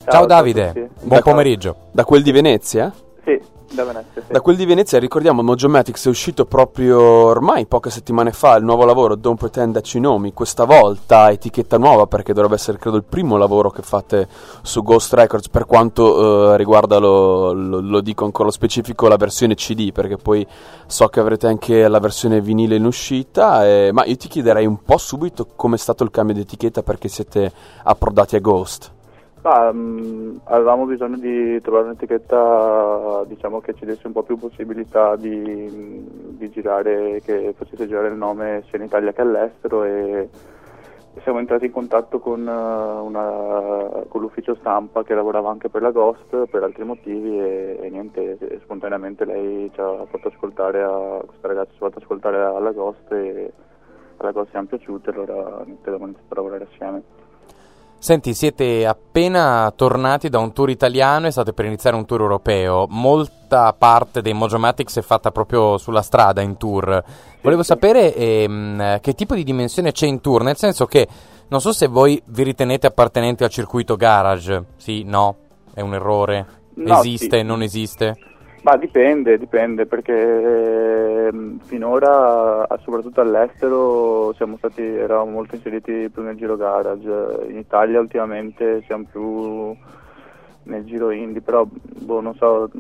Ciao Davide, buon pomeriggio. Da quel di Venezia? Sì, da Venezia, sì. Da quel di Venezia, ricordiamo, Mojomatics è uscito proprio ormai poche settimane fa il nuovo lavoro Don't Pretend That You Know Me, questa volta etichetta nuova perché dovrebbe essere credo il primo lavoro che fate su Ghost Records per quanto riguarda, lo dico ancora specifico, la versione CD, perché poi so che avrete anche la versione vinile in uscita, ma io ti chiederei un po' subito com'è stato il cambio di etichetta perché siete approdati a Ghost. Avevamo bisogno di trovare un'etichetta, diciamo, che ci desse un po' più possibilità di girare, che facesse girare il nome sia in Italia che all'estero, e siamo entrati in contatto con l'ufficio stampa che lavorava anche per la Ghost per altri motivi e niente, spontaneamente lei ci ha fatto ascoltare, questa ragazza ci ha fatto ascoltare alla Ghost e alla Ghost siamo piaciute, allora abbiamo iniziato a lavorare assieme. Senti, siete appena tornati da un tour italiano e state per iniziare un tour europeo. Molta parte dei Mojomatics è fatta proprio sulla strada in tour. Volevo sapere che tipo di dimensione c'è in tour, nel senso che non so se voi vi ritenete appartenenti al circuito garage. Sì, no? È un errore? No, esiste, sì. Non esiste? Ma dipende perché finora, soprattutto all'estero, eravamo molto inseriti più nel giro garage. In Italia ultimamente siamo più nel giro indie, però non so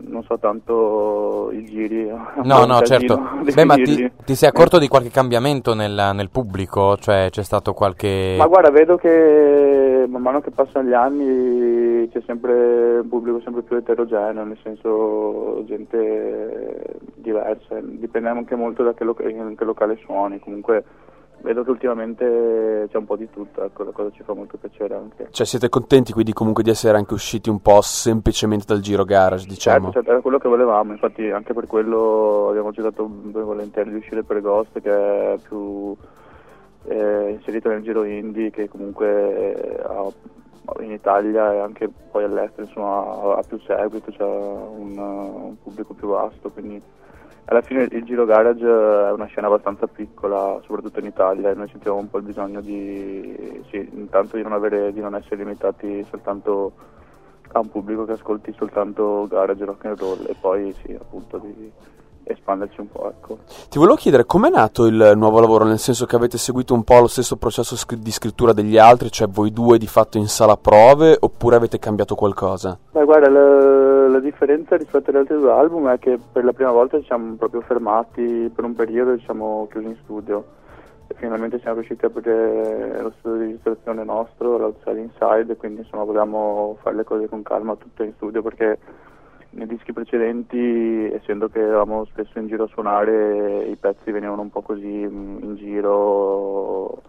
tanto i giri. No, certo. Beh, ma ti sei accorto di qualche cambiamento nel pubblico? Cioè c'è stato qualche... Ma guarda, vedo che man mano che passano gli anni c'è sempre un pubblico sempre più eterogeneo, nel senso gente diversa, dipende anche molto da in che locale suoni, comunque vedo che ultimamente c'è un po' di tutto, ecco, la cosa ci fa molto piacere anche. Cioè siete contenti quindi comunque di essere anche usciti un po' semplicemente dal giro garage, diciamo? Certo, era quello che volevamo, infatti anche per quello abbiamo cercato volentieri di uscire per Ghost, che è più inserito nel giro indie, che comunque in Italia e anche poi all'estero insomma ha più seguito, c'è un pubblico più vasto, quindi alla fine il giro garage è una scena abbastanza piccola, soprattutto in Italia, e noi sentiamo un po' il bisogno intanto di non essere limitati soltanto a un pubblico che ascolti soltanto garage, rock and roll, e poi appunto di espanderci un po', ecco. Ti volevo chiedere com'è nato il nuovo lavoro, nel senso che avete seguito un po' lo stesso processo di scrittura degli altri, cioè voi due di fatto in sala prove, oppure avete cambiato qualcosa? Beh, guarda, la differenza rispetto agli altri due album è che per la prima volta ci siamo proprio fermati per un periodo e ci siamo chiusi in studio, e finalmente siamo riusciti a aprire lo studio di registrazione nostro, l'Outside Inside, e quindi insomma volevamo fare le cose con calma tutte in studio, perché nei dischi precedenti, essendo che eravamo spesso in giro a suonare, i pezzi venivano un po' così in giro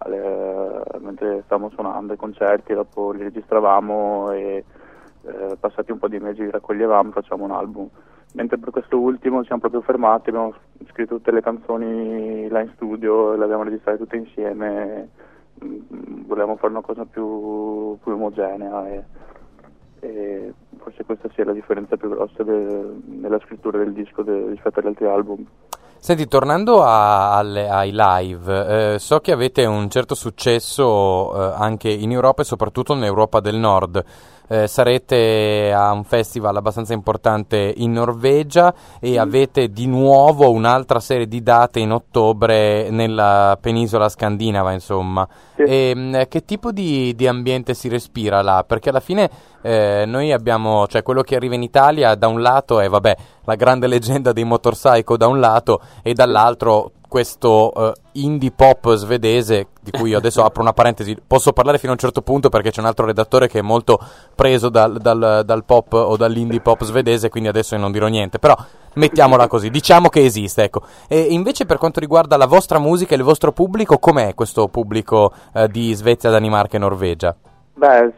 mentre stavamo suonando ai concerti, dopo li registravamo e passati un po' di mesi li raccoglievamo, facciamo un album. Mentre per questo ultimo ci siamo proprio fermati, abbiamo scritto tutte le canzoni là in studio, le abbiamo registrate tutte insieme, volevamo fare una cosa più omogenea e forse questa sia la differenza più grossa nella scrittura del disco rispetto agli altri album. Senti, tornando ai live, so che avete un certo successo anche in Europa e soprattutto nell'Europa del Nord. Sarete a un festival abbastanza importante in Norvegia e avete di nuovo un'altra serie di date in ottobre nella penisola scandinava, insomma. Sì. Che tipo di ambiente si respira là? Perché alla fine noi abbiamo, cioè quello che arriva in Italia da un lato è la grande leggenda dei Motorpsycho da un lato, e dall'altro questo indie pop svedese, di cui io adesso apro una parentesi, posso parlare fino a un certo punto perché c'è un altro redattore che è molto preso dal pop o dall'indie pop svedese, quindi adesso io non dirò niente, però mettiamola così, diciamo che esiste, ecco. E invece per quanto riguarda la vostra musica e il vostro pubblico, com'è questo pubblico di Svezia, Danimarca e Norvegia? Beh,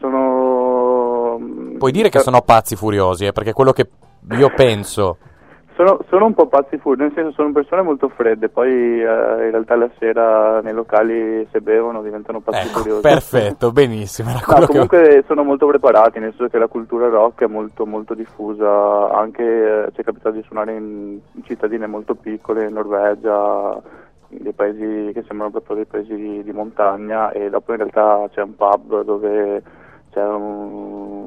Puoi dire che sono pazzi furiosi, perché è quello che io penso. Sono un po' pazzi furbi, nel senso sono persone molto fredde, poi in realtà la sera nei locali se bevono diventano pazzi furiosi. Perfetto, benissimo. Comunque sono molto preparati, nel senso che la cultura rock è molto molto diffusa, anche ci è capitato di suonare in cittadine molto piccole, in Norvegia, dei paesi che sembrano proprio dei paesi di montagna, e dopo in realtà c'è un pub dove c'è un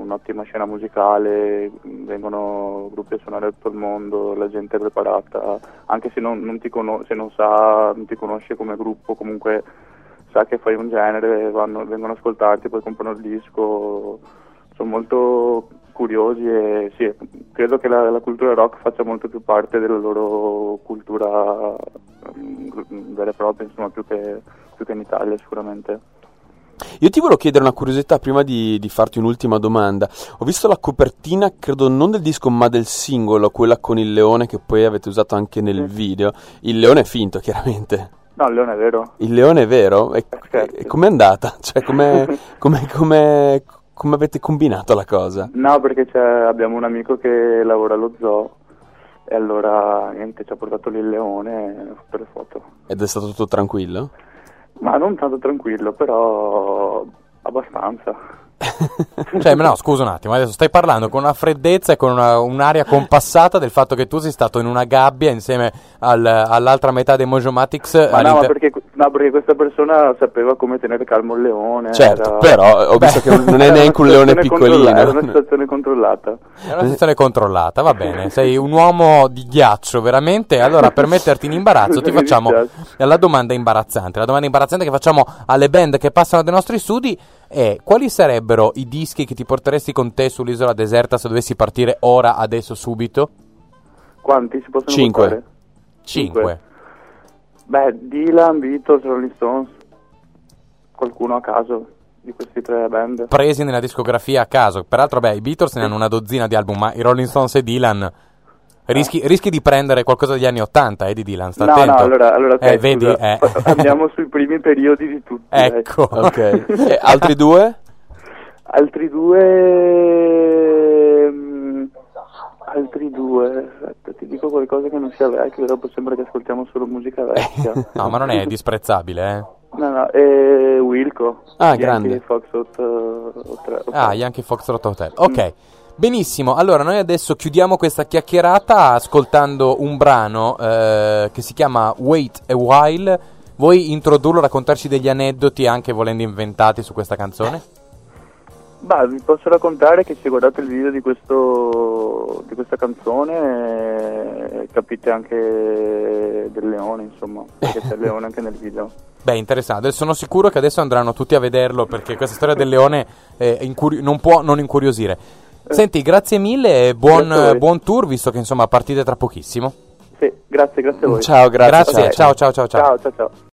un'ottima scena musicale, vengono gruppi a suonare da tutto il mondo, la gente è preparata, anche se non ti conosce come gruppo, comunque sa che fai un genere, vengono a ascoltarti, poi comprano il disco, sono molto curiosi e sì, credo che la cultura rock faccia molto più parte della loro cultura vera e propria, insomma, più che in Italia sicuramente. Io ti volevo chiedere una curiosità prima di farti un'ultima domanda. Ho visto la copertina, credo non del disco ma del singolo, quella con il leone che poi avete usato anche nel video. Il leone è finto, chiaramente. No, il leone è vero. Il leone è vero? E certo. com'è andata? Cioè, come avete combinato la cosa? No, perché abbiamo un amico che lavora allo zoo e allora niente, ci ha portato lì il leone per le foto. Ed è stato tutto tranquillo? Ma non tanto tranquillo, però abbastanza. Cioè, no, scusa un attimo, adesso stai parlando con una freddezza e con un'aria compassata del fatto che tu sei stato in una gabbia insieme all'altra metà dei Mojomatics. Ma no, perché questa persona sapeva come tenere calmo il leone. Certo, però ho visto che non è neanche un leone piccolino. Era una situazione controllata. È una situazione controllata, va bene, sei un uomo di ghiaccio, veramente. Allora, per metterti in imbarazzo ti facciamo la domanda imbarazzante. La domanda imbarazzante che facciamo alle band che passano dai nostri studi è: quali sarebbero i dischi che ti porteresti con te sull'isola deserta se dovessi partire ora, adesso, subito? Quanti si possono 5. 5. Beh, Dylan, Beatles, Rolling Stones, qualcuno a caso di questi 3 band. Presi nella discografia a caso. Peraltro, i Beatles ne hanno una dozzina di album, ma i Rolling Stones e Dylan... Rischi di prendere qualcosa degli anni 80, di Dylan, sta attento. No, allora okay, vedi, andiamo sui primi periodi di tutti. Ecco. Ok. E altri 2? Altri due, aspetta, ti dico qualcosa che non sia vecchio, dopo sembra che ascoltiamo solo musica vecchia. No, ma non è disprezzabile, No, Wilco. Grande. Foxtrot Hotel. Yankee Foxtrot Hotel. Ok. Benissimo, allora noi adesso chiudiamo questa chiacchierata ascoltando un brano che si chiama Wait a While. Vuoi introdurlo, raccontarci degli aneddoti anche volendo inventati su questa canzone? Vi posso raccontare che se guardate il video di questa canzone capite anche del leone, insomma, perché c'è il leone anche nel video. Interessante, sono sicuro che adesso andranno tutti a vederlo perché questa storia del leone non può non incuriosire. Senti, grazie mille e buon tour, visto che insomma partite tra pochissimo. Sì, grazie a voi. Ciao, grazie. Ciao. Ciao.